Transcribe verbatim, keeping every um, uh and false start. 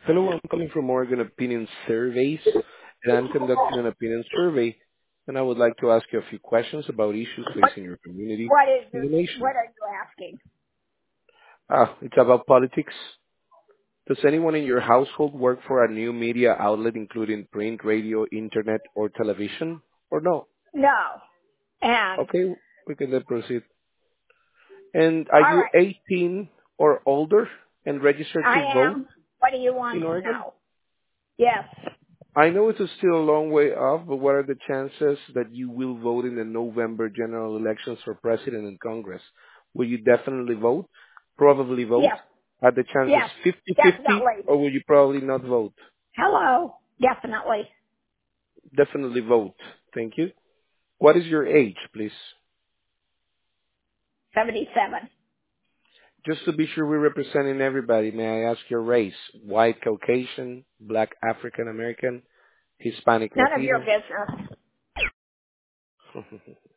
Hello, I'm calling from Oregon Opinion Surveys, and I'm conducting an opinion survey, and I would like to ask you a few questions about issues What facing your community what is and the your, nation. what are you asking? Ah, it's about politics. Does anyone in your household work for a new media outlet, including print, radio, internet, or television, or no? No. And Okay, we can then proceed. And are all you right, eighteen or older and registered I to vote am. What do you want in to Oregon? know? Yes, I know it's still a long way off, but what are the chances that you will vote in the November general elections for president and Congress? Will you definitely vote? Probably vote? yes, Are the chances yes, fifty-fifty, definitely. or will you probably not vote? Hello, definitely. Definitely vote. Thank you. What is your age, please? Seventy-seven. Just to be sure we're representing everybody, may I ask your race? White, Caucasian, Black, African American, Hispanic, None of your Latino? business.